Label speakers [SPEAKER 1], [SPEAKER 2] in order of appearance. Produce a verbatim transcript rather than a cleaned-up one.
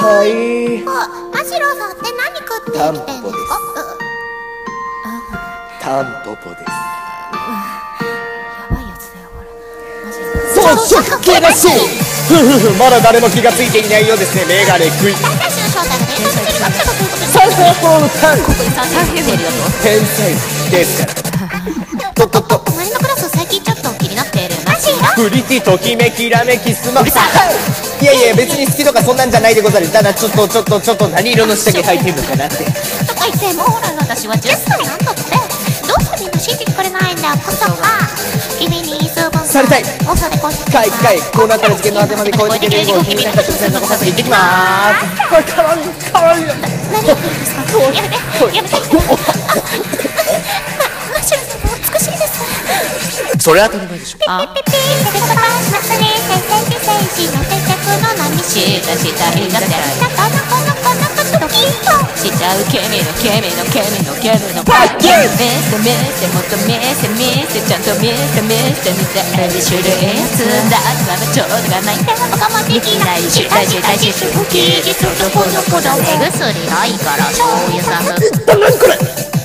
[SPEAKER 1] はい。
[SPEAKER 2] マシロさんって何食って生きてんですか？
[SPEAKER 1] タンポポです。
[SPEAKER 2] やばいやつだよこれ。マジで。
[SPEAKER 1] 装飾系だし。ふふふ、まだ誰も気がついていないようですね。メガネ食い。
[SPEAKER 2] 私たちの正体が連続してるかってことです
[SPEAKER 1] サンヘフォータン。
[SPEAKER 2] ここにさんへん出るよと。
[SPEAKER 1] 天才ですから。とっとっと。
[SPEAKER 2] 隣のクラス最近ちょっと気になっているマシロ。
[SPEAKER 1] プリティときめきらめきスマホ。いやいや別に好きとかそんなんじゃないでござる。ただちょっとちょっとちょっと何色の下着履いてるのかなって。
[SPEAKER 2] とか言ってもほら私はじゅっさいなんだって。どうしてみんな信じてくれないんだこそが。君に数分
[SPEAKER 1] されたい。
[SPEAKER 2] おそれこし
[SPEAKER 1] かいかいこうなったら事件の果てまで超えてけるよ。君が直線残させていってきまーす。これかわいいかわいい。
[SPEAKER 2] 何言ってるんですか？やめてやめて。マシロさんも美しいです。
[SPEAKER 1] それは当たり前でしょ。
[SPEAKER 2] ピッピッピッピッセクトパーしますね。先生先生の接着の波したしたいがしたかなかなかなかドキッとしちゃうケミのケミのケミのケミのパッキュー見せ見せもっと見せ見せちゃんと見せ見せ見せエビシュルエースだからちょうどがないんだ僕もできないし大事大事すぐきりそのこの子の目薬ないから醤油さん
[SPEAKER 1] 何これ。